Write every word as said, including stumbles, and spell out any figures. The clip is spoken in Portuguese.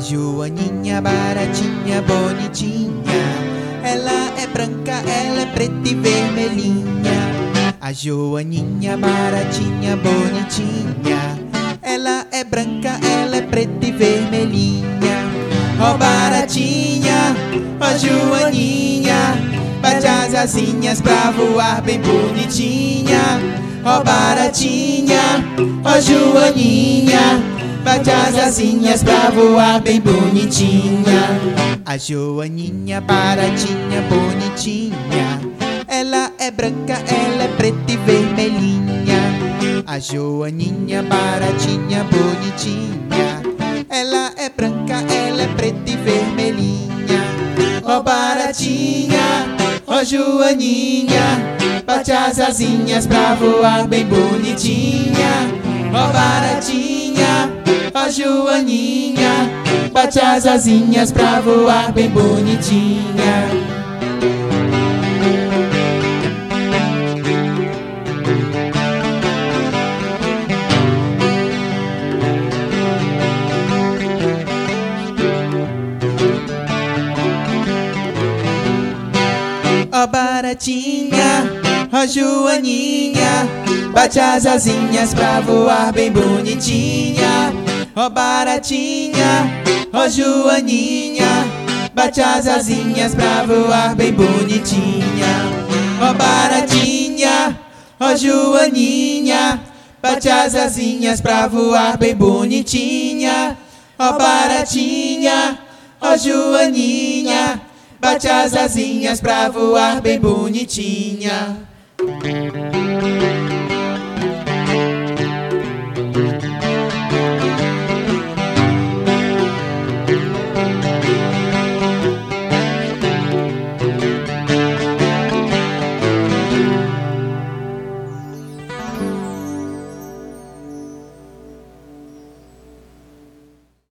Joaninha baratinha, bonitinha. Ela é branca, ela é preta e vermelhinha. A Joaninha baratinha, bonitinha. Ela é branca, ela é preta e vermelhinha. Ó oh, baratinha, ó oh, Joaninha, bate as asinhas pra voar bem bonitinha. Ó oh, baratinha, ó oh, Joaninha, bate as asinhas pra voar bem bonitinha. A Joaninha baratinha, bonitinha. Ela é branca, ela é preta e vermelhinha. A Joaninha baratinha, bonitinha. Ela é branca, ela é preta e vermelhinha. Ó oh, baratinha, ó oh, Joaninha, bate as asinhas pra voar bem bonitinha. Ó oh, baratinha, ó oh, Joaninha, bate as asinhas pra voar bem bonitinha. Ó oh, baratinha, ó oh, Joaninha, bate as asinhas pra voar bem bonitinha. Ó oh, baratinha, ó oh, Joaninha, bate as asinhas pra voar bem bonitinha. Ó oh, baratinha, ó oh, Joaninha, bate as asinhas pra voar bem bonitinha. Ó oh, baratinha, ó oh, Joaninha, bate as asinhas pra voar bem bonitinha.